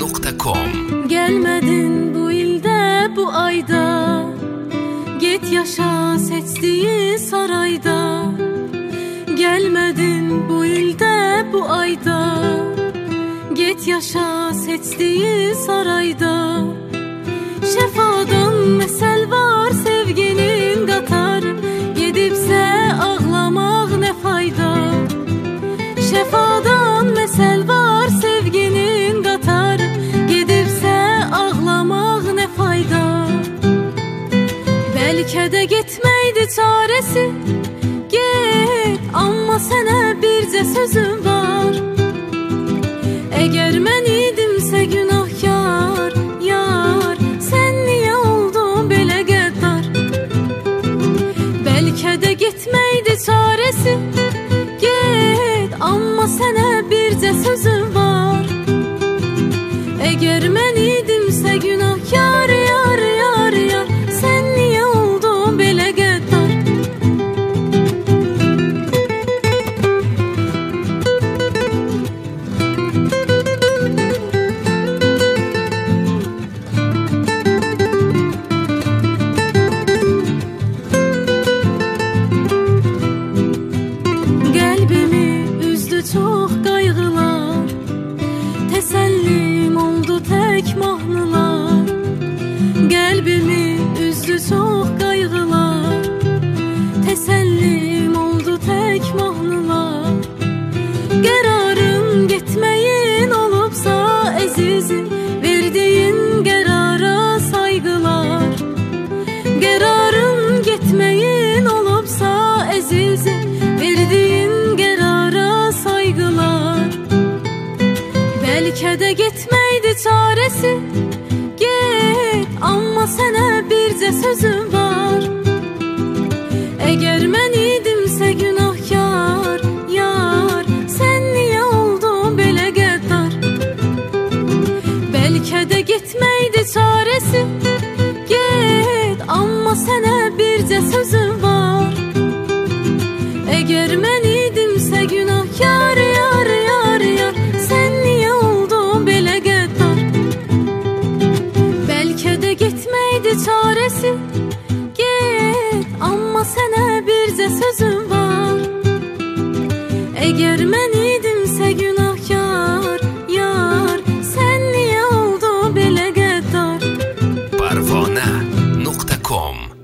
parvona.com. Gelmedin bu ilde bu ayda, git yaşa seçtiğin sarayda. Gelmedin bu ilde bu ayda, git yaşa seçtiğin sarayda. Şefadan mesel var sevginin qatar, gedibsə ağlamaq ne fayda. Şefadan mesel var sevginin qatar, gedibsə ağlamaq ne fayda. Bəlkə də getməkdi çarəsi, get, amma sənə bircə sözüm var. Əgər mən idimsə günahkar, yar, sən niyə oldun belə qəddar? Bəlkə də getməkdi çarəsi, get, amma sənə bircə sözüm var. Əgər mən idimsə günahkar, yar, yar, yar, sən niyə oldun belə qəddar? Qəlbimi üzdü çox qayğılar, təsəllim oldu tək mahnılar. Qəlbimi üzdü çox qayğılar, təsəllim oldu tək mahnılar. Qərarın getməyin olubsa əzizim, verdiyin qərara sayğılar. Qərarın getməyin olubsa əzizim, verdiyin qərara sayğılar. Bəlkə də getməkdi çarəsi, get, amma sənə bircə sözüm var. Əgər mən idimsə günahkar, yar, sən niyə oldun belə qəddar? Bəlkə də getməkdi çarəsi, get, amma sənə bircə sözüm var. Əgər mən idimsə günahkar, yar, yar, yar, sən niyə oldun belə qəddar? Bəlkə də getməkdi çarəsi, get, amma sənə bircə sözüm var. Əgər mən idimsə günahkar, yar, sən niyə oldun belə qəddar? parvona.com